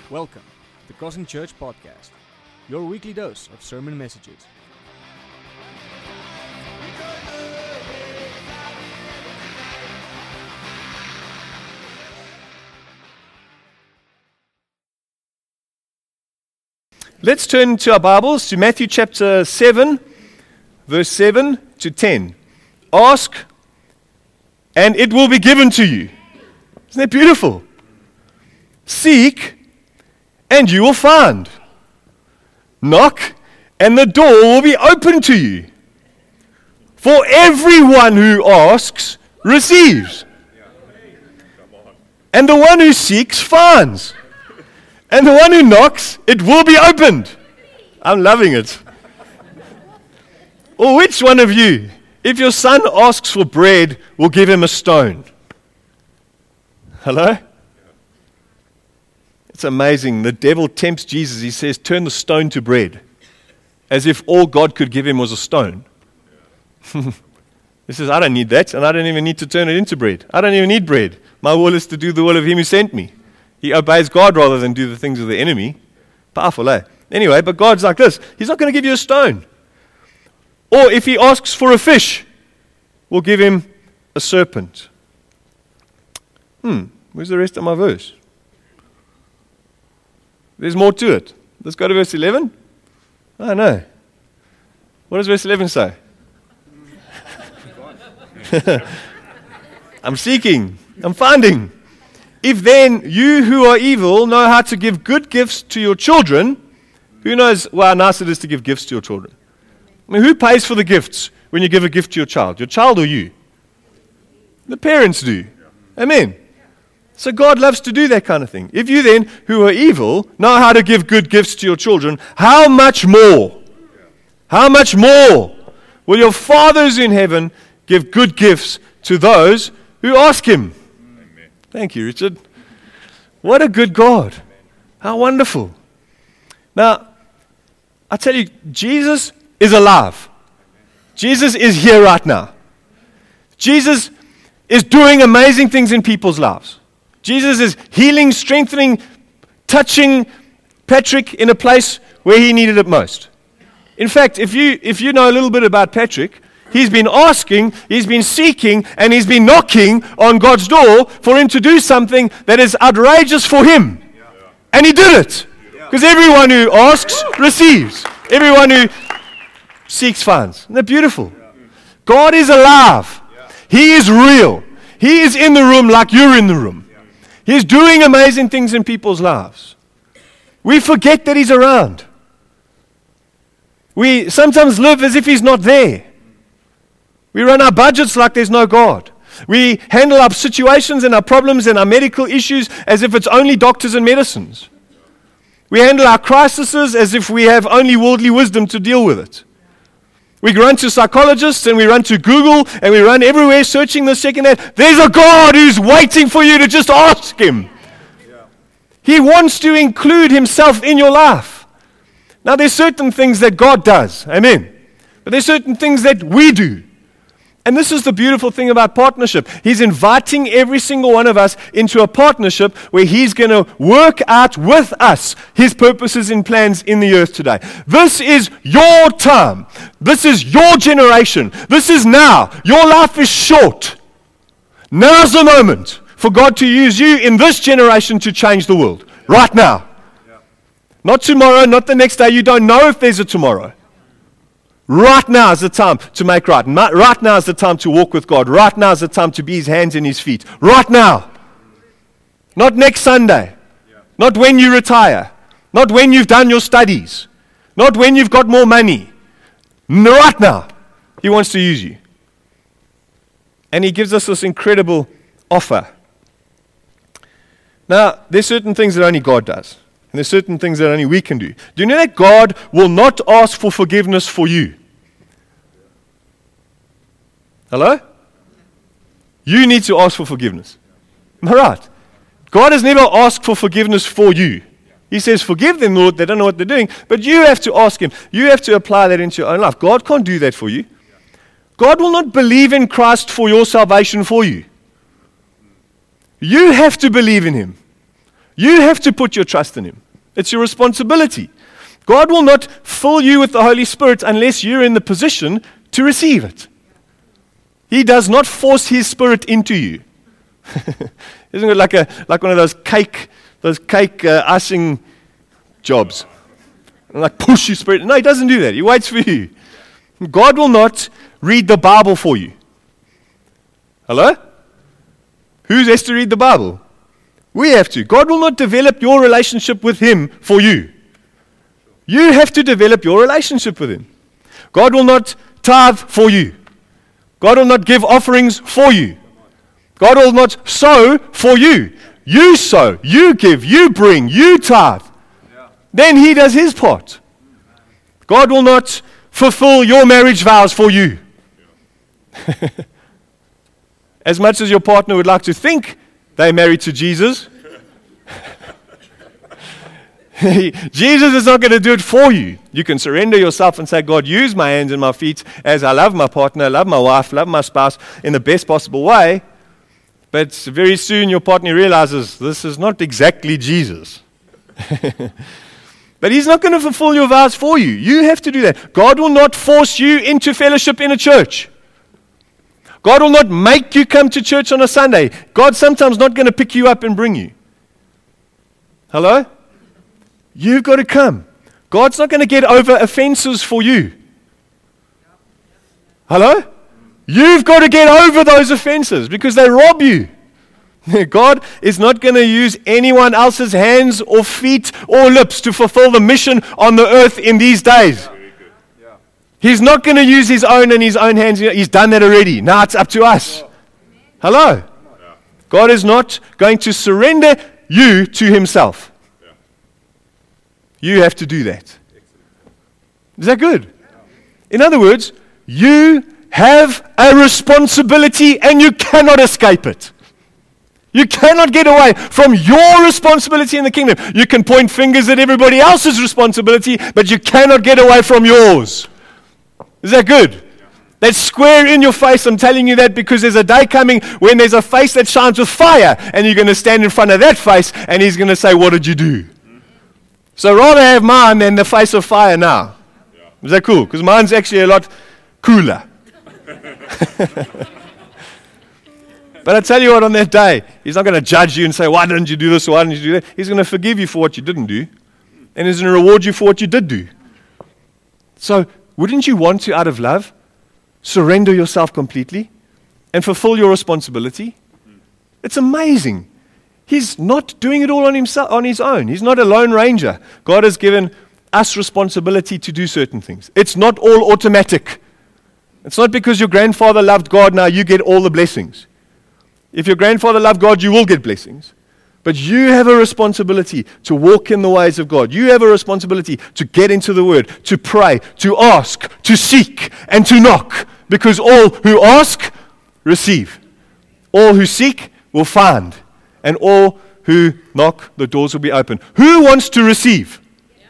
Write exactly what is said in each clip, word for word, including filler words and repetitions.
Welcome to the Crossing Church Podcast, your weekly dose of sermon messages. Let's turn to our Bibles to Matthew chapter seven, verse seven to ten. Ask, and it will be given to you. Isn't that beautiful? Seek, and you will find. Knock, and the door will be open to you. For everyone who asks receives, and the one who seeks finds, and the one who knocks, it will be opened. I'm loving it. Or which one of you, if your son asks for bread, will give him a stone? Hello? It's amazing. The devil tempts Jesus. He says, turn the stone to bread. As if all God could give him was a stone. He says, I don't need that, and I don't even need to turn it into bread. I don't even need bread. My will is to do the will of him who sent me. He obeys God rather than do the things of the enemy. Powerful, eh? Anyway, but God's like this. He's not going to give you a stone. Or if he asks for a fish, we'll give him a serpent. Hmm, where's the rest of my verse? There's more to it. Let's go to verse eleven. Oh, no. What does verse eleven say? I'm seeking. I'm finding. If then you who are evil know how to give good gifts to your children, who knows how nice it is to give gifts to your children? I mean, who pays for the gifts when you give a gift to your child? Your child or you? The parents do. Amen. So God loves to do that kind of thing. If you then, who are evil, know how to give good gifts to your children, how much more? How much more will your fathers in heaven give good gifts to those who ask him? Amen. Thank you, Richard. What a good God. How wonderful. Now, I tell you, Jesus is alive. Jesus is here right now. Jesus is doing amazing things in people's lives. Jesus is healing, strengthening, touching Patrick in a place where he needed it most. In fact, if you if you know a little bit about Patrick, he's been asking, he's been seeking, and he's been knocking on God's door for him to do something that is outrageous for him. Yeah. And he did it. Because everyone who asks receives. Everyone who seeks finds. Isn't that beautiful? God is alive. He is real. He is in the room like you're in the room. He's doing amazing things in people's lives. We forget that he's around. We sometimes live as if he's not there. We run our budgets like there's no God. We handle our situations and our problems and our medical issues as if it's only doctors and medicines. We handle our crises as if we have only worldly wisdom to deal with it. We run to psychologists and we run to Google and we run everywhere searching this, checking that. There's a God who's waiting for you to just ask him. Yeah. He wants to include himself in your life. Now there's certain things that God does, amen. But there's certain things that we do. And this is the beautiful thing about partnership. He's inviting every single one of us into a partnership where he's going to work out with us his purposes and plans in the earth today. This is your time. This is your generation. This is now. Your life is short. Now's the moment for God to use you in this generation to change the world. Right now. Not tomorrow, not the next day. You don't know if there's a tomorrow. Right now is the time to make right. Right now is the time to walk with God. Right now is the time to be his hands and his feet. Right now. Not next Sunday. Not when you retire. Not when you've done your studies. Not when you've got more money. Right now. He wants to use you. And he gives us this incredible offer. Now, there's certain things that only God does. And there's certain things that only we can do. Do you know that God will not ask for forgiveness for you? Hello? You need to ask for forgiveness. Am I right? God has never asked for forgiveness for you. He says, forgive them, Lord, they don't know what they're doing. But you have to ask him. You have to apply that into your own life. God can't do that for you. God will not believe in Christ for your salvation for you. You have to believe in him. You have to put your trust in Him. It's your responsibility. God will not fill you with the Holy Spirit unless you're in the position to receive it. He does not force His Spirit into you. Isn't it like a like one of those cake those cake uh, icing jobs? Like push your spirit. No, He doesn't do that. He waits for you. God will not read the Bible for you. Hello? Who has to read the Bible? We have to. God will not develop your relationship with Him for you. You have to develop your relationship with Him. God will not tithe for you. God will not give offerings for you. God will not sow for you. You sow, you give, you bring, you tithe. Yeah. Then He does His part. God will not fulfill your marriage vows for you. Yeah. As much as your partner would like to think they're married to Jesus, Jesus is not going to do it for you. You can surrender yourself and say, God, use my hands and my feet as I love my partner, love my wife, love my spouse in the best possible way. But very soon your partner realizes this is not exactly Jesus. But He's not going to fulfill your vows for you. You have to do that. God will not force you into fellowship in a church. God will not make you come to church on a Sunday. God's sometimes not going to pick you up and bring you. Hello? You've got to come. God's not going to get over offenses for you. Hello? You've got to get over those offenses because they rob you. God is not going to use anyone else's hands or feet or lips to fulfill the mission on the earth in these days. He's not going to use His own and His own hands. He's done that already. Now it's up to us. Hello? God is not going to surrender you to Himself. You have to do that. Is that good? In other words, you have a responsibility and you cannot escape it. You cannot get away from your responsibility in the kingdom. You can point fingers at everybody else's responsibility, but you cannot get away from yours. Is that good? That's square in your face. I'm telling you that because there's a day coming when there's a face that shines with fire, and you're going to stand in front of that face, and He's going to say, what did you do? So rather have mine than the face of fire now. Is that cool? Because mine's actually a lot cooler. But I tell you what, on that day, He's not going to judge you and say, why didn't you do this or why didn't you do that? He's going to forgive you for what you didn't do, and He's going to reward you for what you did do. So wouldn't you want to, out of love, surrender yourself completely and fulfill your responsibility? It's amazing. He's not doing it all on himself, on His own. He's not a lone ranger. God has given us responsibility to do certain things. It's not all automatic. It's not because your grandfather loved God, now you get all the blessings. If your grandfather loved God, you will get blessings. But you have a responsibility to walk in the ways of God. You have a responsibility to get into the Word, to pray, to ask, to seek, and to knock. Because all who ask, receive. All who seek will find. And all who knock, the doors will be open. Who wants to receive?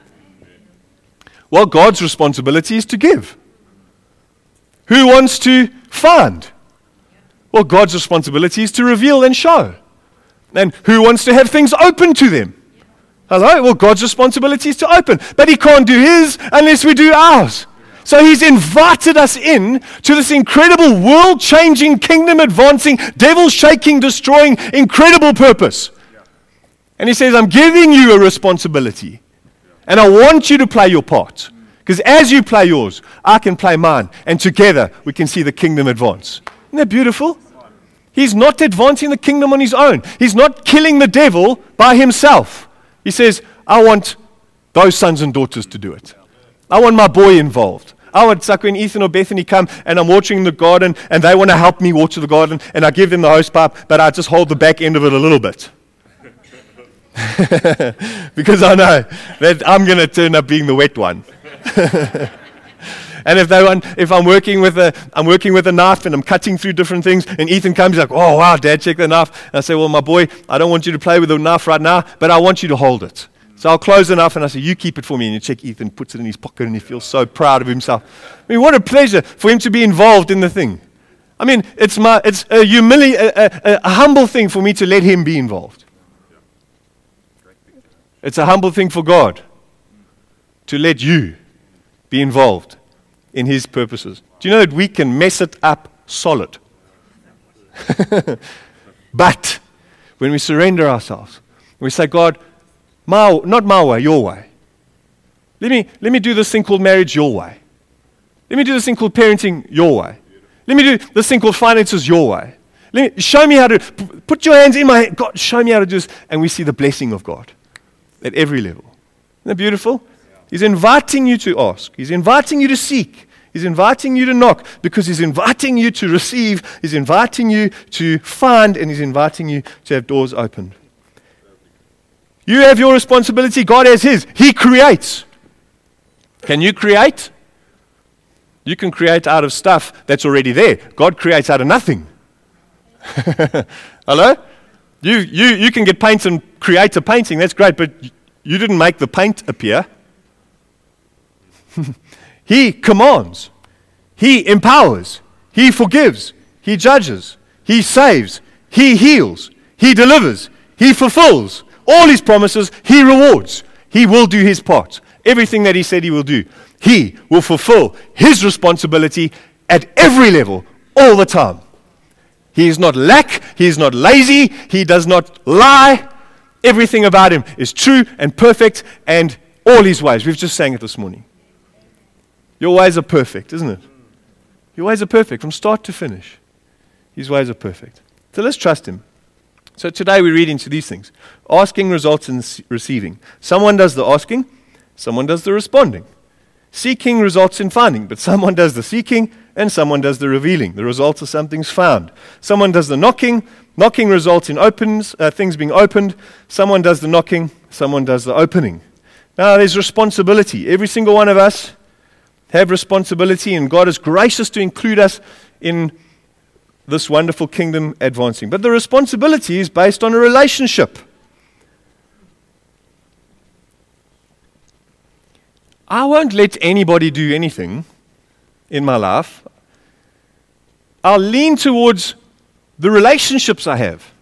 Well, God's responsibility is to give. Who wants to find? Well, God's responsibility is to reveal and show. And who wants to have things open to them? Hello? Well, God's responsibility is to open. But He can't do His unless we do ours. So He's invited us in to this incredible world-changing, kingdom-advancing, devil-shaking, destroying, incredible purpose. And He says, I'm giving you a responsibility. And I want you to play your part. Because as you play yours, I can play mine. And together, we can see the kingdom advance. Isn't that beautiful? He's not advancing the kingdom on His own. He's not killing the devil by himself. He says, I want those sons and daughters to do it. I want my boy involved. I want, it's like when Ethan or Bethany come and I'm watering the garden and they want to help me water the garden and I give them the hose pipe, but I just hold the back end of it a little bit. Because I know that I'm going to turn up being the wet one. And if they want, if I'm working with a, I'm working with a knife and I'm cutting through different things, and Ethan comes, he's like, "Oh wow, Dad, check the knife." And I say, "Well, my boy, I don't want you to play with the knife right now, but I want you to hold it." So I'll close the knife and I say, "You keep it for me." And you check, Ethan puts it in his pocket and he feels so proud of himself. I mean, what a pleasure for him to be involved in the thing. I mean, it's my, it's a humili- a, a, a humble thing for me to let him be involved. It's a humble thing for God to let you be involved in His purposes. Do you know that we can mess it up solid? But when we surrender ourselves, we say, God, my, not my way, your way. Let me, let me do this thing called marriage your way. Let me do this thing called parenting your way. Let me do this thing called finances your way. Let me, show me how to, put your hands in my hand. God, show me how to do this. And we see the blessing of God at every level. Isn't that beautiful? He's inviting you to ask. He's inviting you to seek. He's inviting you to knock because He's inviting you to receive. He's inviting you to find, and He's inviting you to have doors opened. You have your responsibility. God has His. He creates. Can you create? You can create out of stuff that's already there. God creates out of nothing. Hello? You, you, you can get paint and create a painting. That's great, but you didn't make the paint appear. He commands. He empowers. He forgives. He judges. He saves. He heals. He delivers. He fulfills. All His promises, He rewards. He will do His part. Everything that He said He will do. He will fulfill His responsibility at every level, all the time. He is not lack. He is not lazy. He does not lie. Everything about Him is true and perfect, and all His ways. We've just sang it this morning. Your ways are perfect, isn't it? Your ways are perfect from start to finish. His ways are perfect. So let's trust Him. So today we read into these things. Asking results in receiving. Someone does the asking, someone does the responding. Seeking results in finding, but someone does the seeking and someone does the revealing. The result is something's found. Someone does the knocking. Knocking results in opens, uh, things being opened. Someone does the knocking, someone does the opening. Now there's responsibility. Every single one of us have responsibility, and God is gracious to include us in this wonderful kingdom advancing. But the responsibility is based on a relationship. I won't let anybody do anything in my life. I'll lean towards the relationships I have.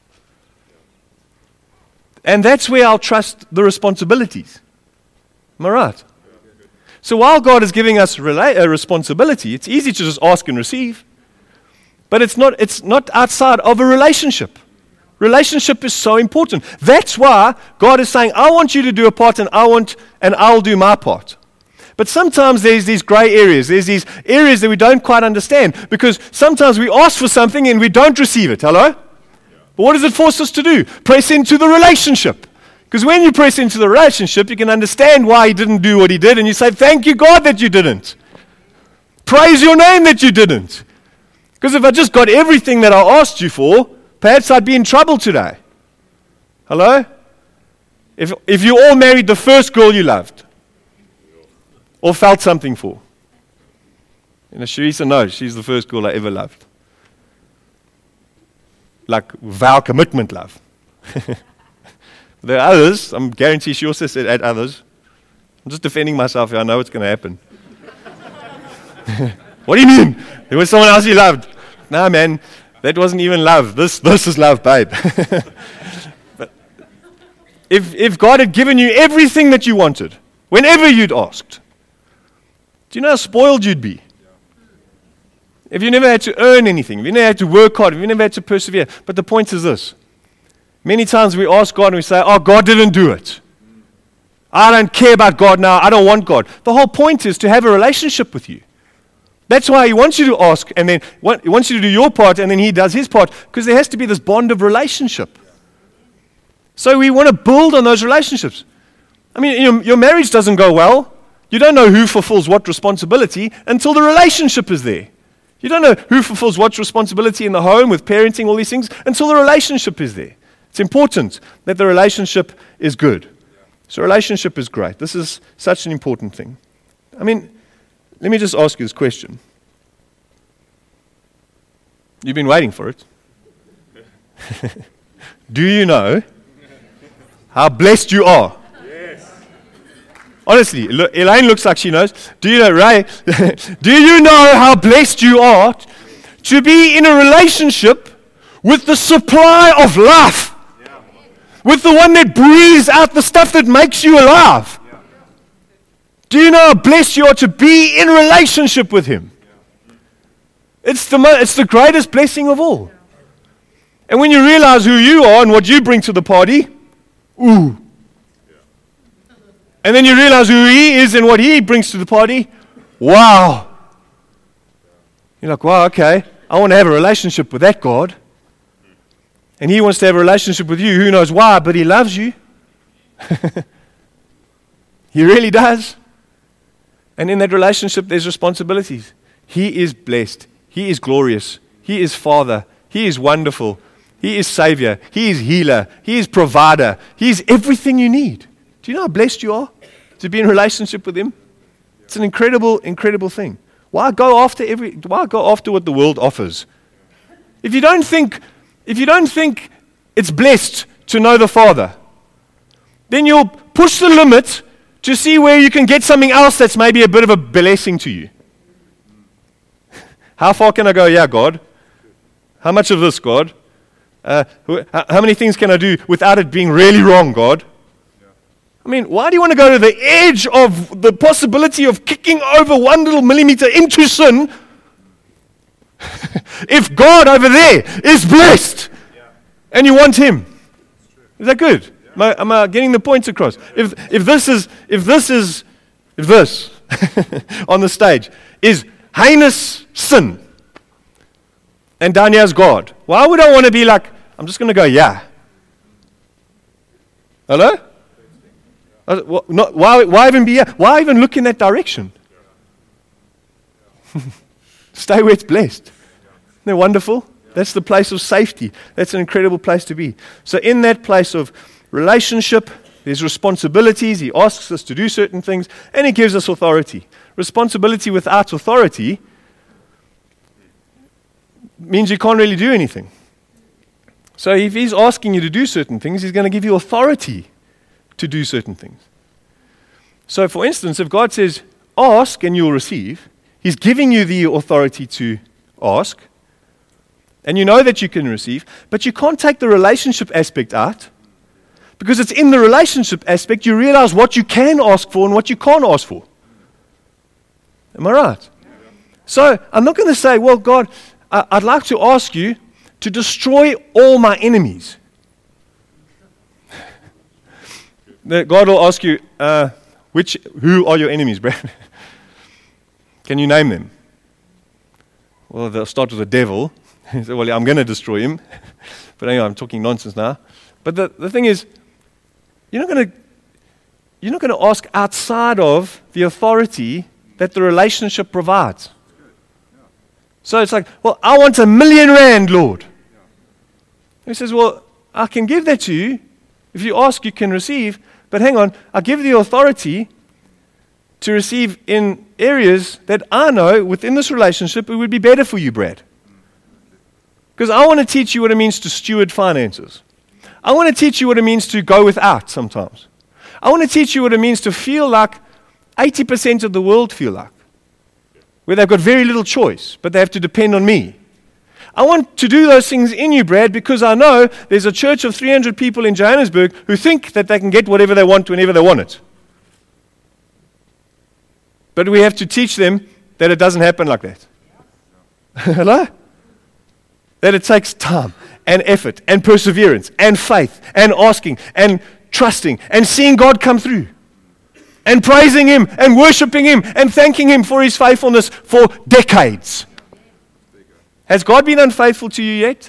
And that's where I'll trust the responsibilities. Am I right? So while God is giving us rela- a responsibility, it's easy to just ask and receive. But it's not, it's not outside of a relationship. Relationship is so important. That's why God is saying, I want you to do a part and I want, and I'll do my part. But sometimes there's these gray areas. There's these areas that we don't quite understand, because sometimes we ask for something and we don't receive it. Hello? But what does it force us to do? Press into the relationship. Because when you press into the relationship, you can understand why He didn't do what He did, and you say, thank you, God, that you didn't. Praise your name that you didn't. Because if I just got everything that I asked you for, perhaps I'd be in trouble today. Hello? If, if you all married the first girl you loved, or felt something for. You know, Sharisa knows she's the first girl I ever loved. Like vow commitment love. There are others, I'm guarantee she also said at others. I'm just defending myself here, I know what's going to happen. What do you mean? There was someone else you loved. No, man, that wasn't even love. This this is love, babe. But if if God had given you everything that you wanted, whenever you'd asked, do you know how spoiled you'd be? If you never had to earn anything, if you never had to work hard, if you never had to persevere. But the point is this. Many times we ask God and we say, oh, God didn't do it. I don't care about God now. I don't want God. The whole point is to have a relationship with you. That's why He wants you to ask, and then He wants you to do your part, and then He does His part, because there has to be this bond of relationship. So we want to build on those relationships. I mean, your, your marriage doesn't go well. You don't know who fulfills what responsibility until the relationship is there. You don't know who fulfills what responsibility in the home with parenting, all these things, until the relationship is there. It's important that the relationship is good. So relationship is great. This is such an important thing. I mean, let me just ask you this question. You've been waiting for it. Do you know how blessed you are? Yes. Honestly, look, Elaine looks like she knows. Do you know, Ray? Do you know how blessed you are to be in a relationship with the supply of life? with the one that breathes out the stuff that makes you alive. Do you know how blessed you are to be in relationship with Him? It's the, mo- it's the greatest blessing of all. And when you realize who you are and what you bring to the party, ooh. And then you realize who He is and what He brings to the party, wow. You're like, wow, okay, I want to have a relationship with that God. And He wants to have a relationship with you. Who knows why, but He loves you. He really does. And in that relationship, there's responsibilities. He is blessed. He is glorious. He is Father. He is wonderful. He is Savior. He is healer. He is provider. He is everything you need. Do you know how blessed you are to be in relationship with Him? It's an incredible, incredible thing. Why go after every? Why go after what the world offers? If you don't think, if you don't think it's blessed to know the Father, then you'll push the limit to see where you can get something else that's maybe a bit of a blessing to you. How far can I go? Yeah, God. How much of this, God? Uh, how many things can I do without it being really wrong, God? I mean, why do you want to go to the edge of the possibility of kicking over one little millimeter into sin if God over there is blessed and you want Him? Is that good? Am I, am I getting the points across? If if this is if this is if this on the stage is heinous sin, and down here's God, why would I want to be like, I'm just going to go, yeah? Hello? Uh, wh- not, why, why even be yeah? Why even look in that direction? Stay where it's blessed. Isn't that wonderful? That's the place of safety. That's an incredible place to be. So in that place of relationship, there's responsibilities. He asks us to do certain things, and He gives us authority. Responsibility without authority means you can't really do anything. So if He's asking you to do certain things, He's going to give you authority to do certain things. So for instance, if God says, ask and you'll receive, He's giving you the authority to ask, and you know that you can receive, but you can't take the relationship aspect out, because it's in the relationship aspect you realize what you can ask for and what you can't ask for. Am I right? So I'm not going to say, well, God, I- I'd like to ask you to destroy all my enemies. God will ask you, uh, which, who are your enemies, Brad? Can you name them? Well, they'll start with the devil. He said, well, I'm going to destroy him. But anyway, I'm talking nonsense now. But the, the thing is, you're not going to you're not going to ask outside of the authority that the relationship provides. So it's like, well, I want a million rand, Lord. He says, well, I can give that to you. If you ask, you can receive. But hang on, I give the authority to receive in areas that I know within this relationship it would be better for you, Brad. Because I want to teach you what it means to steward finances. I want to teach you what it means to go without sometimes. I want to teach you what it means to feel like eighty percent of the world feel like, where they've got very little choice, but they have to depend on me. I want to do those things in you, Brad, because I know there's a church of three hundred people in Johannesburg who think that they can get whatever they want whenever they want it. But we have to teach them that it doesn't happen like that. Hello? That it takes time and effort and perseverance and faith and asking and trusting and seeing God come through and praising Him and worshiping Him and thanking Him for His faithfulness for decades. Has God been unfaithful to you yet?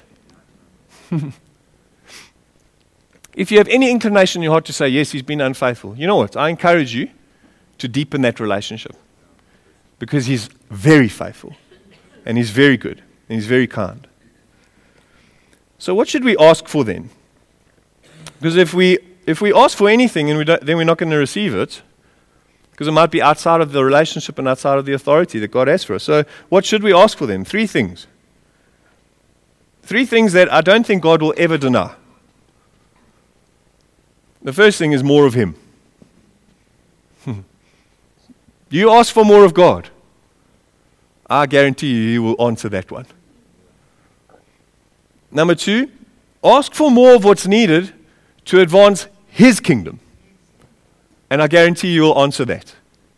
If you have any inclination in your heart to say, yes, He's been unfaithful, you know what? I encourage you to deepen that relationship, because He's very faithful and He's very good and He's very kind. So what should we ask for then? Because if we if we ask for anything and we don't, then we're not going to receive it, because it might be outside of the relationship and outside of the authority that God has for us. So what should we ask for then? Three things. Three things that I don't think God will ever deny. The first thing is more of Him. You ask for more of God, I guarantee you He will answer that one. Number two, ask for more of what's needed to advance His kingdom. And I guarantee you will answer that.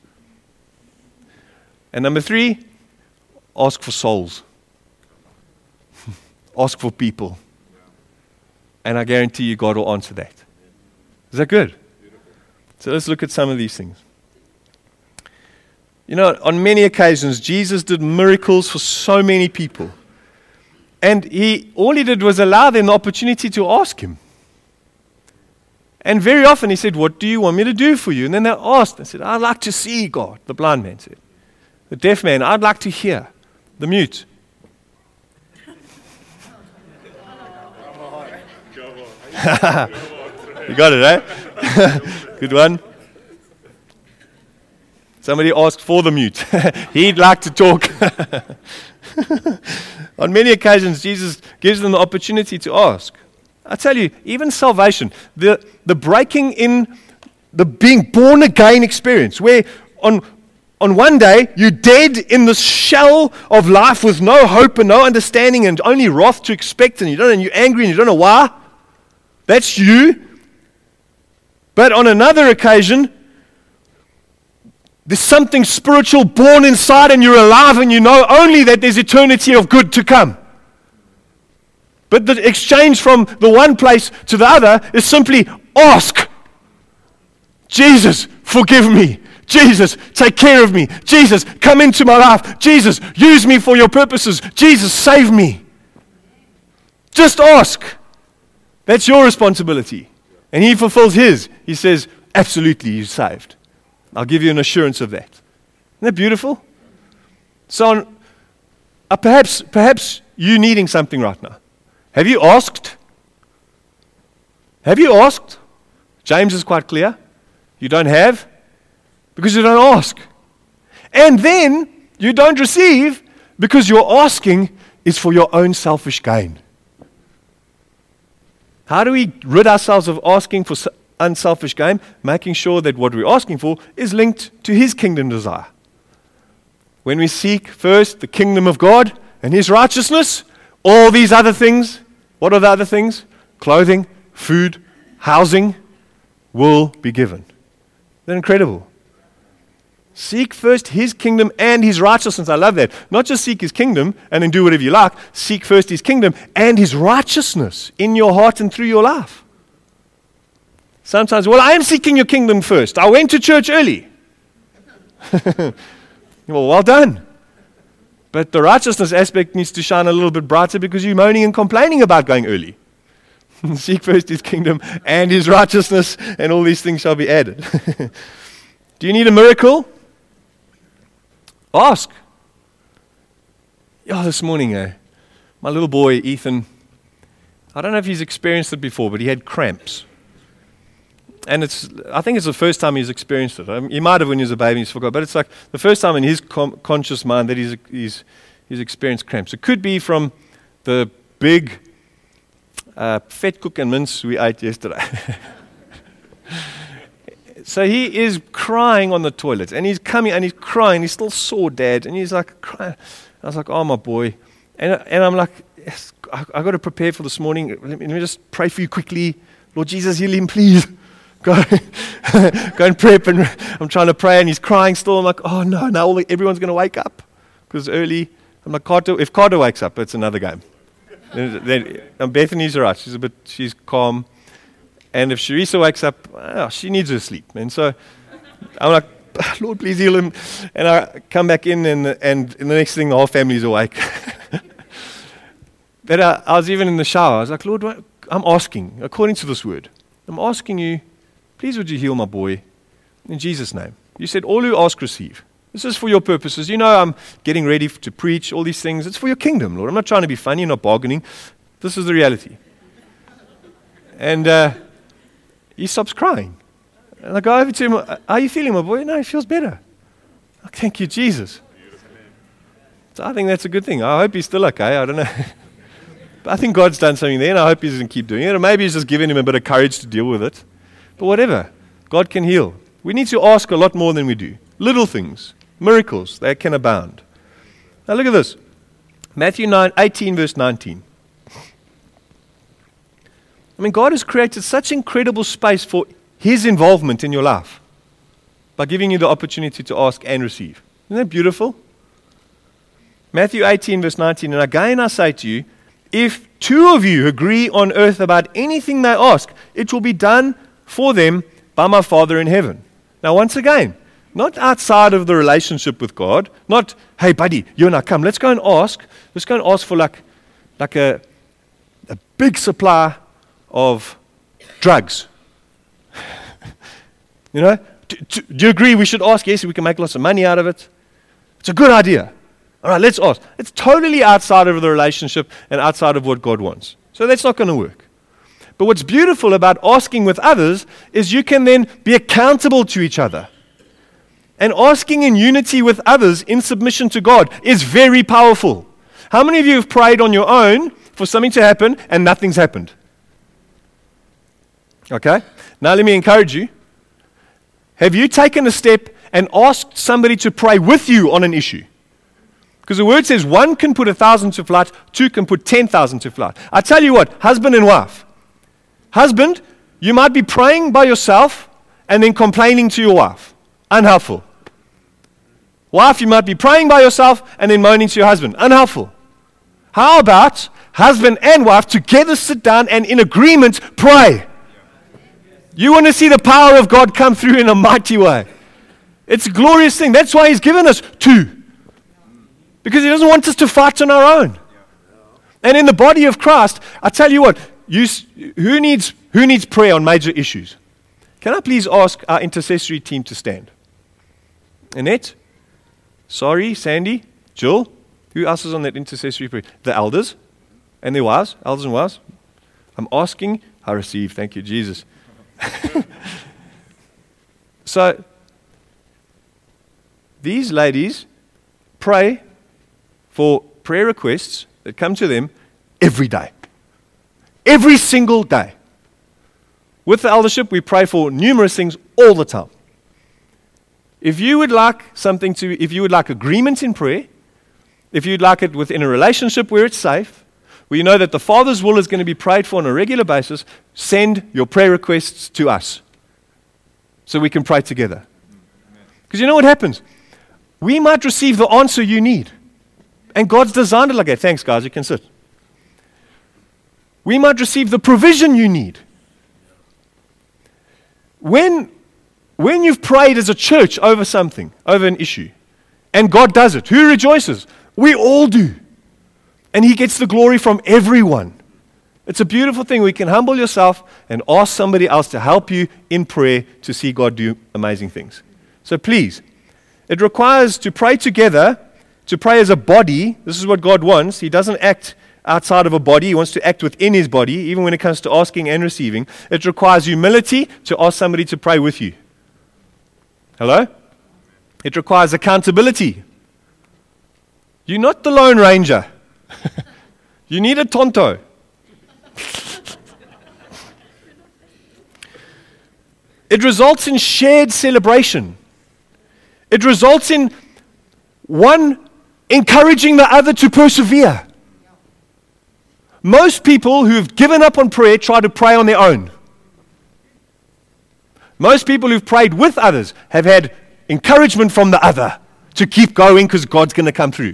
And number three, ask for souls. Ask for people. And I guarantee you God will answer that. Is that good? So let's look at some of these things. You know, on many occasions, Jesus did miracles for so many people. And he all he did was allow them the opportunity to ask Him. And very often He said, what do you want me to do for you? And then they asked, they said, I'd like to see God, the blind man said. The deaf man, I'd like to hear. The mute. You got it, eh? Good one. Somebody asked for the mute. He'd like to talk. On many occasions, Jesus gives them the opportunity to ask. I tell you, even salvation, the, the breaking in, the being born again experience, where on, on one day you're dead in this shell of life with no hope and no understanding and only wrath to expect, and you don't, and you're angry and you don't know why. That's you. But on another occasion, there's something spiritual born inside and you're alive and you know only that there's eternity of good to come. But the exchange from the one place to the other is simply ask. Jesus, forgive me. Jesus, take care of me. Jesus, come into my life. Jesus, use me for your purposes. Jesus, save me. Just ask. That's your responsibility. And He fulfills His. He says, absolutely, you're saved. I'll give you an assurance of that. Isn't that beautiful? So on, uh, perhaps, perhaps you're needing something right now. Have you asked? Have you asked? James is quite clear. You don't have because you don't ask. And then you don't receive because your asking is for your own selfish gain. How do we rid ourselves of asking for unselfish gain? Making sure that what we're asking for is linked to His kingdom desire. When we seek first the kingdom of God and His righteousness, all these other things, what are the other things? Clothing, food, housing will be given. Isn't that incredible? Seek first His kingdom and His righteousness. I love that. Not just seek His kingdom and then do whatever you like. Seek first His kingdom and His righteousness in your heart and through your life. Sometimes, well, I am seeking your kingdom first. I went to church early. Well, well done. But the righteousness aspect needs to shine a little bit brighter because you're moaning and complaining about going early. Seek first His kingdom and His righteousness, and all these things shall be added. Do you need a miracle? Ask. Oh, this morning, eh, my little boy, Ethan, I don't know if he's experienced it before, but he had cramps. And it's, I think it's the first time he's experienced it. I mean, he might have when he was a baby, he's forgot. But it's like the first time in his com- conscious mind that he's, he's, he's experienced cramps. It could be from the big uh, vetkoek and mince we ate yesterday. So he is crying on the toilet. And he's coming and he's crying. He's still sore, Dad. And he's like crying. I was like, oh, my boy. And, and I'm like, yes, I, I got to prepare for this morning. Let me, let me just pray for you quickly. Lord Jesus, heal him, please. Go, go and prep, and I'm trying to pray, and he's crying still. I'm like, oh no, now all the, everyone's going to wake up because early. I'm like, Carter, if Carter wakes up, it's another game. then, then, and Bethany's all right; she's a bit, she's calm. And if Sharissa wakes up, oh, she needs her sleep. And so I'm like, Lord, please heal him. And I come back in, and and, and the next thing, the whole family's awake. But I, I was even in the shower. I was like, Lord, what, I'm asking according to this word. I'm asking you. Please would you heal my boy in Jesus' name. You said all who ask receive. This is for your purposes. You know I'm getting ready to preach all these things. It's for your kingdom, Lord. I'm not trying to be funny, not bargaining. This is the reality. And uh, he stops crying. And I go over to him, how are you feeling, my boy? No, he feels better. Oh, thank you, Jesus. So I think that's a good thing. I hope he's still okay. I don't know. But I think God's done something there, and I hope He's going to keep doing it. Or maybe He's just giving him a bit of courage to deal with it. But whatever, God can heal. We need to ask a lot more than we do. Little things, miracles, they can abound. Now look at this. Matthew nine, eighteen, verse nineteen. I mean, God has created such incredible space for His involvement in your life by giving you the opportunity to ask and receive. Isn't that beautiful? Matthew eighteen, verse nineteen, and again I say to you, if two of you agree on earth about anything they ask, it will be done for them by my Father in heaven. Now, once again, not outside of the relationship with God, not, hey, buddy, you and I come, let's go and ask, let's go and ask for like, like a, a big supply of drugs. You know, do, do, do you agree we should ask? Yes, we can make lots of money out of it. It's a good idea. All right, let's ask. It's totally outside of the relationship and outside of what God wants. So that's not going to work. But what's beautiful about asking with others is you can then be accountable to each other. And asking in unity with others in submission to God is very powerful. How many of you have prayed on your own for something to happen and nothing's happened? Okay? Now let me encourage you. Have you taken a step and asked somebody to pray with you on an issue? Because the word says one can put a thousand to flight, two can put ten thousand to flight. I tell you what, husband and wife. Husband, you might be praying by yourself and then complaining to your wife. Unhelpful. Wife, you might be praying by yourself and then moaning to your husband. Unhelpful. How about husband and wife together sit down and in agreement pray? You want to see the power of God come through in a mighty way. It's a glorious thing. That's why He's given us two. Because He doesn't want us to fight on our own. And in the body of Christ, I tell you what, you, who needs who needs prayer on major issues? Can I please ask our intercessory team to stand? Annette? Sorry, Sandy? Jill? Who else is on that intercessory prayer? The elders and their wives, elders and wives. I'm asking, I receive. Thank you, Jesus. So, these ladies pray for prayer requests that come to them every day. Every single day. With the eldership, we pray for numerous things all the time. If you would like something to, if you would like agreement in prayer, if you'd like it within a relationship where it's safe, where you know that the Father's will is going to be prayed for on a regular basis, send your prayer requests to us so we can pray together. Because you know what happens? We might receive the answer you need. And God's designed it like that. Thanks, guys. You can sit. We might receive the provision you need. When, when you've prayed as a church over something, over an issue, and God does it, who rejoices? We all do. And He gets the glory from everyone. It's a beautiful thing. We can humble yourself and ask somebody else to help you in prayer to see God do amazing things. So please, it requires to pray together, to pray as a body. This is what God wants. He doesn't act outside of a body. He wants to act within His body, even when it comes to asking and receiving. It requires humility to ask somebody to pray with you. Hello? It requires accountability. You're not the Lone Ranger. You need a Tonto. It results in shared celebration. It results in one encouraging the other to persevere. Most people who've given up on prayer try to pray on their own. Most people who've prayed with others have had encouragement from the other to keep going because God's going to come through.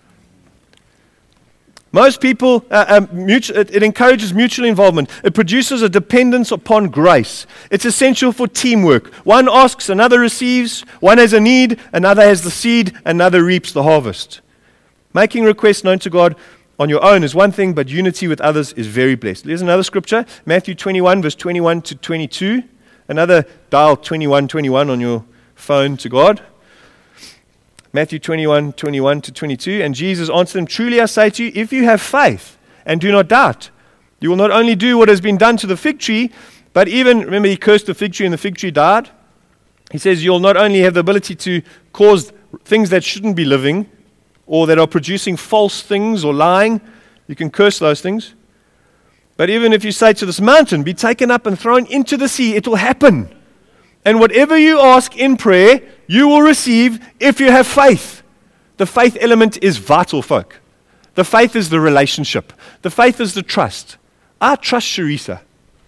Most people, uh, um, mutual, it, it encourages mutual involvement. It produces a dependence upon grace. It's essential for teamwork. One asks, another receives. One has a need, another has the seed, another reaps the harvest. Making requests known to God on your own is one thing, but unity with others is very blessed. There's another scripture, Matthew twenty-one, verse twenty-one to twenty-two. Another dial twenty-one twenty-one on your phone to God. Matthew twenty-one, twenty-one to twenty-two, and Jesus answered them, truly I say to you, if you have faith and do not doubt, you will not only do what has been done to the fig tree, but even, remember He cursed the fig tree and the fig tree died? He says you'll not only have the ability to cause things that shouldn't be living, or that are producing false things or lying, you can curse those things. But even if you say to this mountain, be taken up and thrown into the sea, it will happen. And whatever you ask in prayer, you will receive if you have faith. The faith element is vital, folk. The faith is the relationship. The faith is the trust. I trust Sharisa.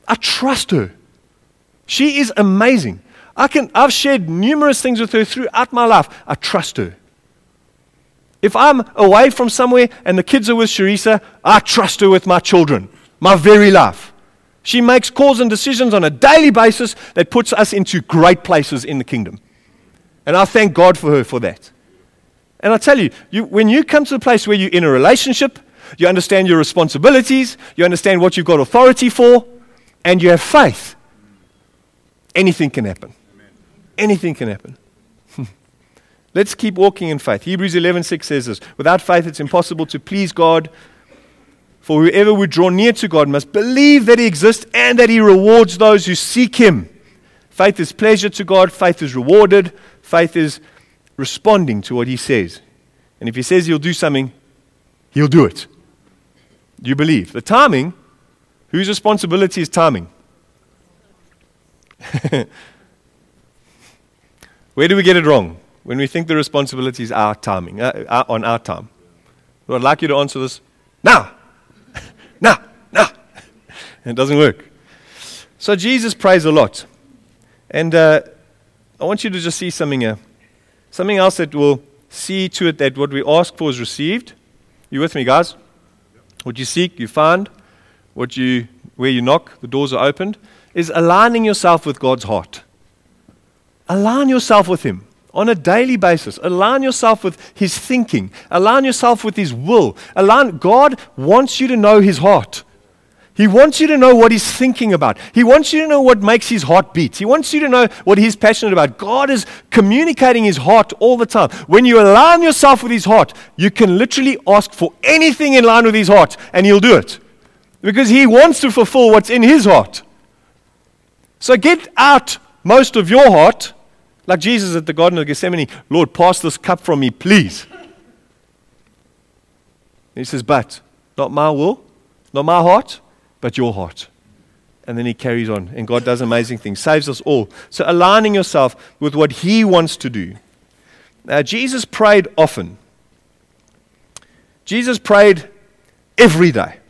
I trust her. She is amazing. I can, I've shared numerous things with her throughout my life. I trust her. If I'm away from somewhere and the kids are with Sharisa, I trust her with my children, my very life. She makes calls and decisions on a daily basis that puts us into great places in the kingdom. And I thank God for her for that. And I tell you, you, when you come to the place where you're in a relationship, you understand your responsibilities, you understand what you've got authority for, and you have faith, anything can happen. Amen. Anything can happen. Let's keep walking in faith. Hebrews eleven six says this, without faith it's impossible to please God, for whoever would draw near to God must believe that He exists and that He rewards those who seek Him. Faith is pleasure to God, faith is rewarded, faith is responding to what He says. And if He says He'll do something, He'll do it. You believe. The timing, whose responsibility is timing? Where do we get it wrong? When we think the responsibility is our timing, uh, uh, on our time. Well, I'd like you to answer this now. now, now. And it doesn't work. So Jesus prays a lot. And uh, I want you to just see something here. Something else that will see to it that what we ask for is received. You with me, guys? What you seek, you find. What you, where you knock, the doors are opened. Is aligning yourself with God's heart. Align yourself with Him on a daily basis. Align yourself with His thinking. Align yourself with His will. Align. God wants you to know His heart. He wants you to know what He's thinking about. He wants you to know what makes His heart beat. He wants you to know what He's passionate about. God is communicating His heart all the time. When you align yourself with His heart, you can literally ask for anything in line with His heart, and He'll do it. Because He wants to fulfill what's in His heart. So get out most of your heart, like Jesus at the Garden of Gethsemane, Lord, pass this cup from me, please. And He says, but not my will, not my heart, but your heart. And then He carries on, and God does amazing things, saves us all. So aligning yourself with what He wants to do. Now, Jesus prayed often. Jesus prayed every day.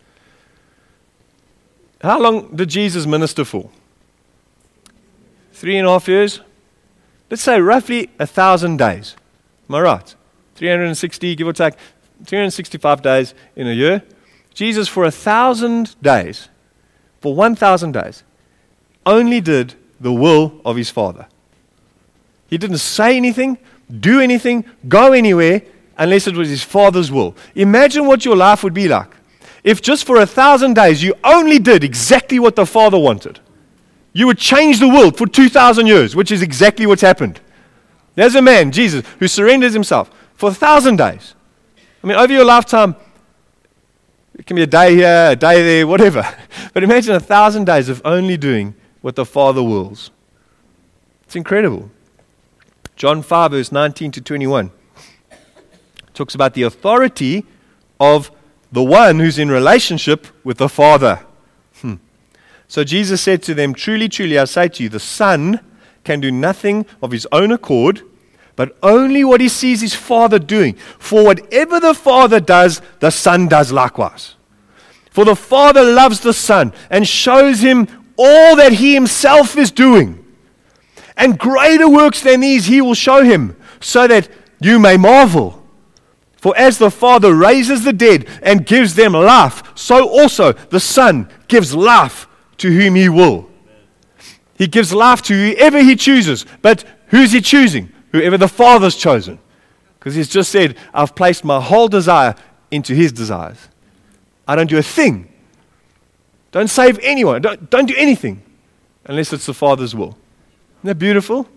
How long did Jesus minister for? Three and a half years? Let's say roughly a thousand days. Am I right? three hundred sixty, give or take, three hundred sixty-five days in a year. Jesus, for a thousand days, for one thousand days, only did the will of His Father. He didn't say anything, do anything, go anywhere, unless it was His Father's will. Imagine what your life would be like if just for a thousand days you only did exactly what the Father wanted. You would change the world for two thousand years, which is exactly what's happened. There's a man, Jesus, who surrenders Himself for a thousand days. I mean, over your lifetime, it can be a day here, a day there, whatever. But imagine a thousand days of only doing what the Father wills. It's incredible. John five, verse nineteen to twenty-one talks about the authority of the one who's in relationship with the Father. Hmm. So Jesus said to them, truly, truly, I say to you, the Son can do nothing of His own accord, but only what He sees His Father doing. For whatever the Father does, the Son does likewise. For the Father loves the Son and shows Him all that He Himself is doing. And greater works than these He will show Him, so that you may marvel. For as the Father raises the dead and gives them life, so also the Son gives life to whom He will. He gives life to whoever He chooses. But who's He choosing? Whoever the Father's chosen. Because He's just said, I've placed my whole desire into His desires. I don't do a thing. Don't save anyone. Don't, don't do anything unless it's the Father's will. Isn't that beautiful?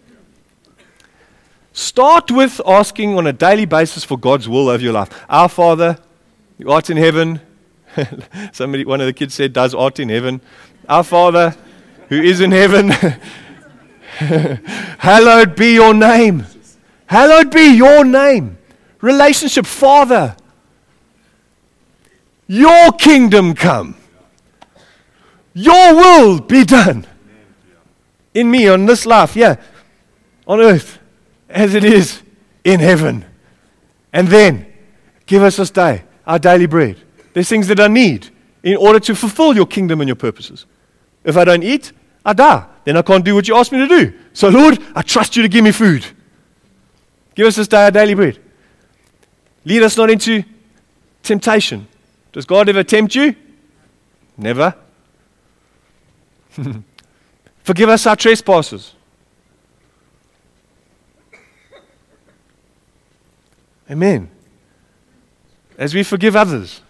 Start with asking on a daily basis for God's will over your life. Our Father, who art in heaven. Somebody, one of the kids said, does art in heaven. Our Father, who is in heaven, hallowed be your name. Hallowed be your name. Relationship, Father. Your kingdom come. Your will be done. In me, on this life, yeah, on earth, as it is in heaven. And then, give us this day our daily bread. There's things that I need in order to fulfill your kingdom and your purposes. If I don't eat, I die. Then I can't do what you asked me to do. So Lord, I trust you to give me food. Give us this day our daily bread. Lead us not into temptation. Does God ever tempt you? Never. Forgive us our trespasses. Amen. As we forgive others.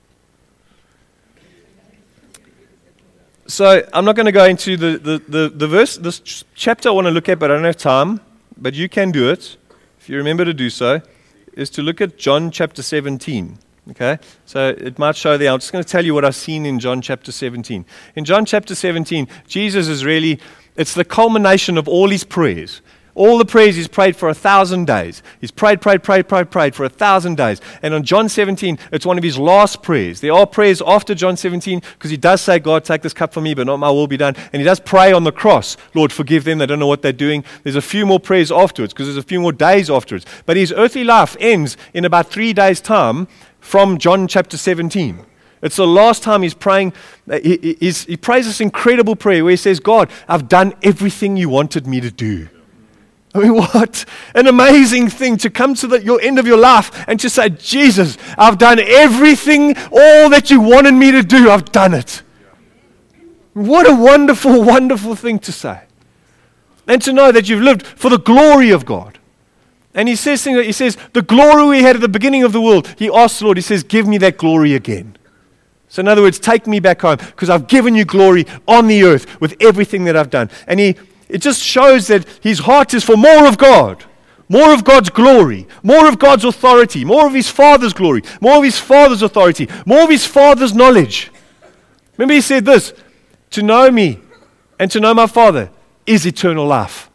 So I'm not going to go into the, the, the, the verse, this ch- chapter I want to look at, but I don't have time. But you can do it, if you remember to do so, is to look at John chapter seventeen. Okay? So it might show there. I'm just going to tell you what I've seen in John chapter seventeen. In John chapter seventeen, Jesus is really, it's the culmination of all his prayers. All the prayers he's prayed for a thousand days. He's prayed, prayed, prayed, prayed, prayed for a thousand days. And on John seventeen, it's one of his last prayers. There are prayers after John seventeen because he does say, God, take this cup from me, but not my will be done. And he does pray on the cross, Lord, forgive them. They don't know what they're doing. There's a few more prayers afterwards because there's a few more days afterwards. But his earthly life ends in about three days' time from John chapter seventeen. It's the last time he's praying. He, he, he prays this incredible prayer where he says, God, I've done everything you wanted me to do. I mean, what an amazing thing to come to the, your end of your life and to say, Jesus, I've done everything, all that you wanted me to do, I've done it. What a wonderful, wonderful thing to say. And to know that you've lived for the glory of God. And he says things like, he says, the glory we had at the beginning of the world, he asks the Lord, he says, give me that glory again. So in other words, take me back home because I've given you glory on the earth with everything that I've done. And he It just shows that his heart is for more of God, more of God's glory, more of God's authority, more of his Father's glory, more of his Father's authority, more of his Father's knowledge. Remember he said this, to know me and to know my Father is eternal life.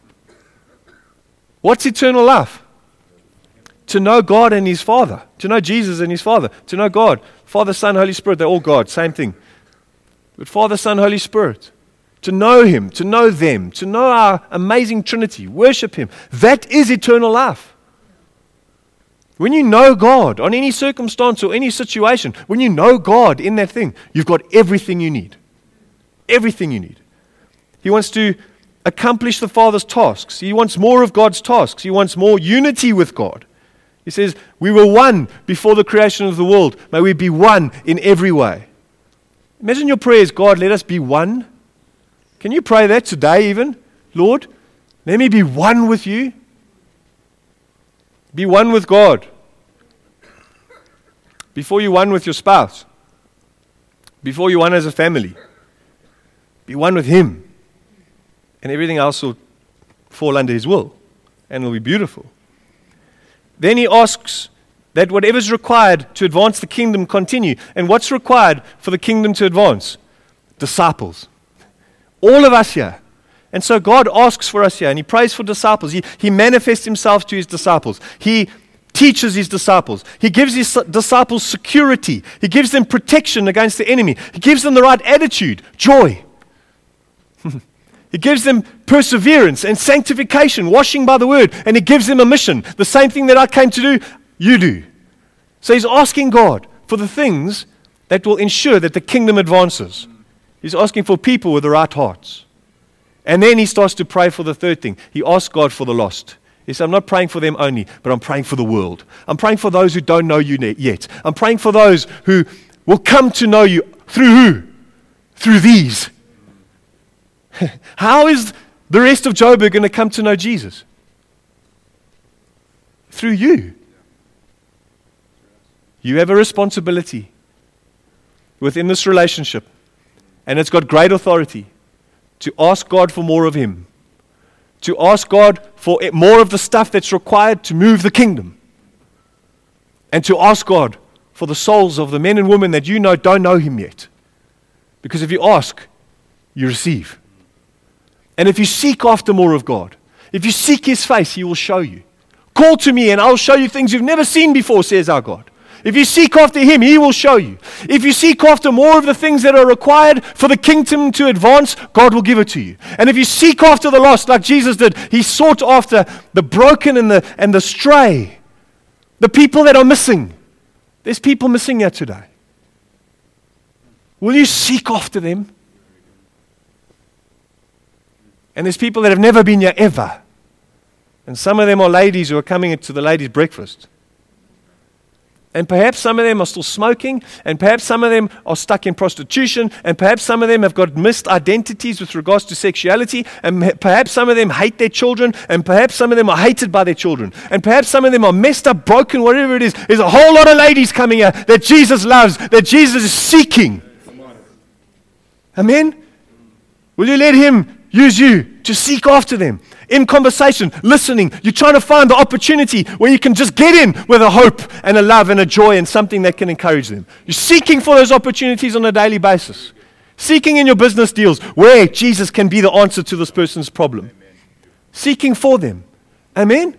What's eternal life? To know God and his Father, to know Jesus and his Father, to know God, Father, Son, Holy Spirit, they're all God, same thing. But Father, Son, Holy Spirit. To know him, to know them, to know our amazing Trinity, worship him. That is eternal life. When you know God on any circumstance or any situation, when you know God in that thing, you've got everything you need. Everything you need. He wants to accomplish the Father's tasks. He wants more of God's tasks. He wants more unity with God. He says, we were one before the creation of the world. May we be one in every way. Imagine your prayers, God, let us be one. Can you pray that today even? Lord, let me be one with you. Be one with God. Before you're one with your spouse. Before you're one as a family. Be one with him. And everything else will fall under his will. And it'll be beautiful. Then he asks that whatever's required to advance the kingdom continue. And what's required for the kingdom to advance? Disciples. All of us here. And so God asks for us here, and he prays for disciples. He, he manifests himself to his disciples. He teaches his disciples. He gives his disciples security. He gives them protection against the enemy. He gives them the right attitude, joy. He gives them perseverance and sanctification, washing by the word, and he gives them a mission. The same thing that I came to do, you do. So he's asking God for the things that will ensure that the kingdom advances. He's asking for people with the right hearts. And then he starts to pray for the third thing. He asks God for the lost. He says, I'm not praying for them only, but I'm praying for the world. I'm praying for those who don't know you yet. I'm praying for those who will come to know you through who? Through these. How is the rest of Joburg going to come to know Jesus? Through you. You have a responsibility within this relationship. And it's got great authority to ask God for more of him. To ask God for more of the stuff that's required to move the kingdom. And to ask God for the souls of the men and women that you know don't know him yet. Because if you ask, you receive. And if you seek after more of God, if you seek his face, he will show you. Call to me and I'll show you things you've never seen before, says our God. If you seek after him, he will show you. If you seek after more of the things that are required for the kingdom to advance, God will give it to you. And if you seek after the lost, like Jesus did, he sought after the broken and the, and the stray, the people that are missing. There's people missing here today. Will you seek after them? And there's people that have never been here ever. And some of them are ladies who are coming to the ladies' breakfast. And perhaps some of them are still smoking, and perhaps some of them are stuck in prostitution, and perhaps some of them have got missed identities with regards to sexuality, and perhaps some of them hate their children, and perhaps some of them are hated by their children, and perhaps some of them are messed up, broken, whatever it is. There's a whole lot of ladies coming here that Jesus loves, that Jesus is seeking. Amen? Will you let Him use you to seek after them? In conversation, listening, you're trying to find the opportunity where you can just get in with a hope and a love and a joy and something that can encourage them. You're seeking for those opportunities on a daily basis. Seeking in your business deals where Jesus can be the answer to this person's problem. Amen. Seeking for them. Amen?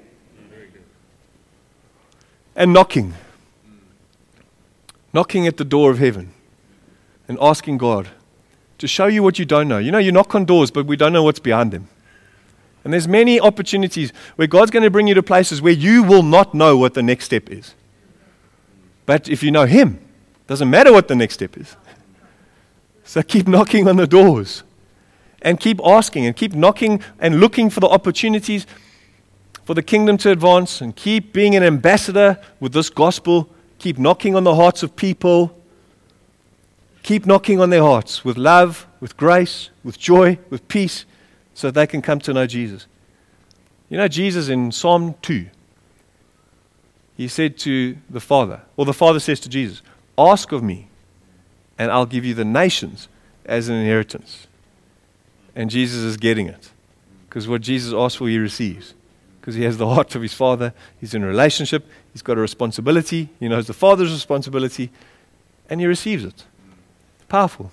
And knocking. Knocking at the door of heaven and asking God to show you what you don't know. You know, you knock on doors, but we don't know what's behind them. And there's many opportunities where God's going to bring you to places where you will not know what the next step is. But if you know Him, it doesn't matter what the next step is. So keep knocking on the doors and keep asking and keep knocking and looking for the opportunities for the kingdom to advance, and keep being an ambassador with this gospel. Keep knocking on the hearts of people. Keep knocking on their hearts with love, with grace, with joy, with peace, so they can come to know Jesus. You know, Jesus in Psalm two, He said to the Father, or the Father says to Jesus, ask of me, and I'll give you the nations as an inheritance. And Jesus is getting it. Because what Jesus asks for, He receives. Because He has the heart of His Father. He's in a relationship. He's got a responsibility. He knows the Father's responsibility. And He receives it. Powerful.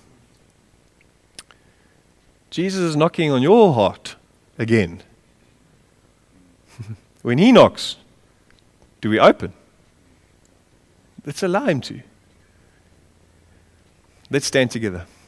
Jesus is knocking on your heart again. When He knocks, do we open? Let's allow Him to. Let's stand together.